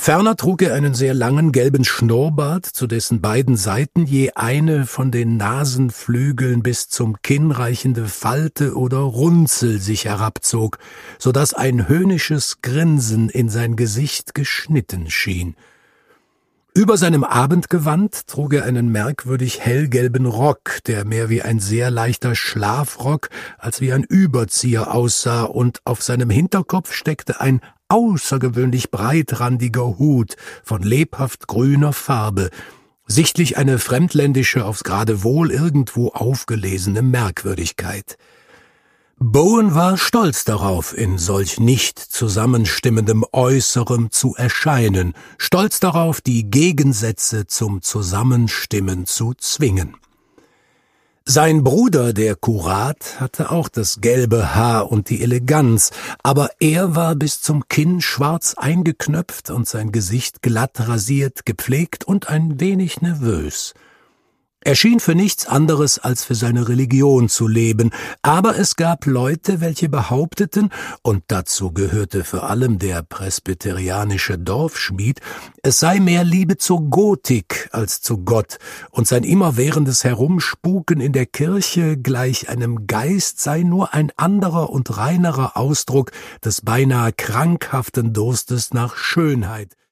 Ferner trug er einen sehr langen gelben Schnurrbart, zu dessen beiden Seiten je eine von den Nasenflügeln bis zum Kinn reichende Falte oder Runzel sich herabzog, so daß ein höhnisches Grinsen in sein Gesicht geschnitten schien. Über seinem Abendgewand trug er einen merkwürdig hellgelben Rock, der mehr wie ein sehr leichter Schlafrock als wie ein Überzieher aussah, und auf seinem Hinterkopf steckte ein außergewöhnlich breitrandiger Hut von lebhaft grüner Farbe, sichtlich eine fremdländische, aufs Geradewohl irgendwo aufgelesene Merkwürdigkeit. Bowen war stolz darauf, in solch nicht zusammenstimmendem Äußerem zu erscheinen, stolz darauf, die Gegensätze zum Zusammenstimmen zu zwingen. Sein Bruder, der Kurat, hatte auch das gelbe Haar und die Eleganz, aber er war bis zum Kinn schwarz eingeknöpft und sein Gesicht glatt rasiert, gepflegt und ein wenig nervös. Er schien für nichts anderes als für seine Religion zu leben, aber es gab Leute, welche behaupteten, und dazu gehörte vor allem der presbyterianische Dorfschmied, es sei mehr Liebe zur Gotik als zu Gott, und sein immerwährendes Herumspuken in der Kirche gleich einem Geist sei nur ein anderer und reinerer Ausdruck des beinahe krankhaften Durstes nach Schönheit.